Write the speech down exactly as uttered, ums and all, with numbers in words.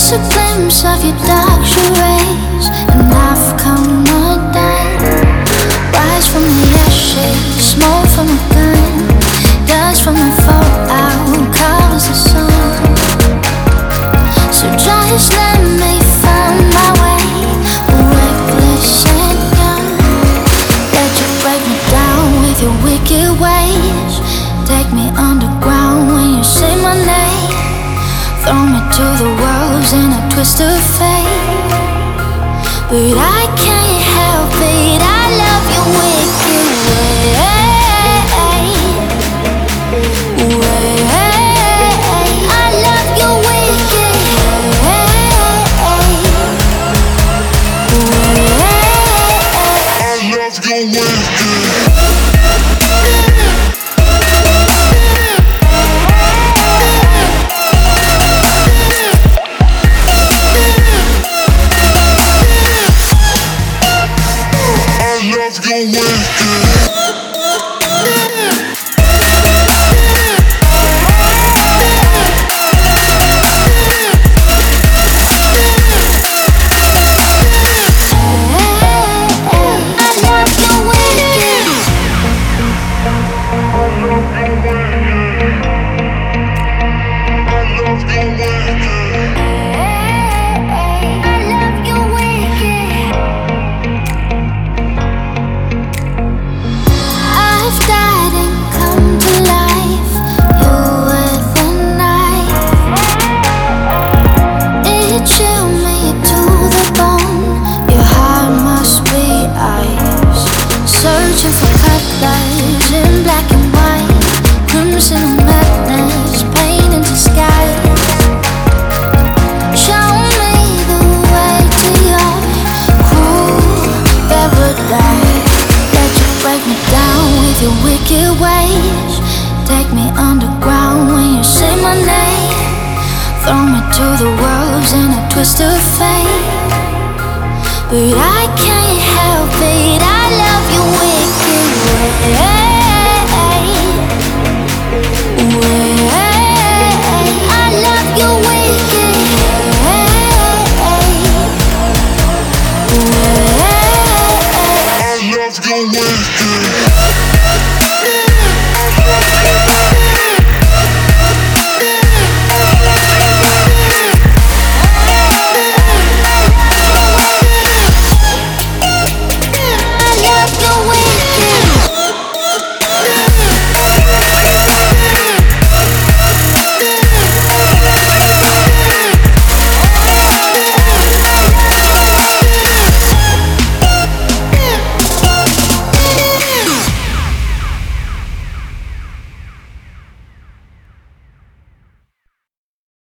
a glimpse of your dark charades, and I've come undone. Rise from the ashes, smoke from a gun, dust from the fallout covers the sun. So just let me find my way, reckless and young. Let you break me down with your wicked ways. Take me underground when you say my name. Throw me to the wolves in a twist of fate. But I can't help it, I love your wicked way, way. I love your wicked way, way. I love your wicked. Searching for colors in black and white, crimson and madness, pain in disguise. Show me the way to your cruel paradise. Let you break me down with your wicked ways. Take me underground when you say my name. Throw me to the wolves in a twist of fate. But I can't help it, I love you wicked way, way. I love you wicked way, way. I love you wicked.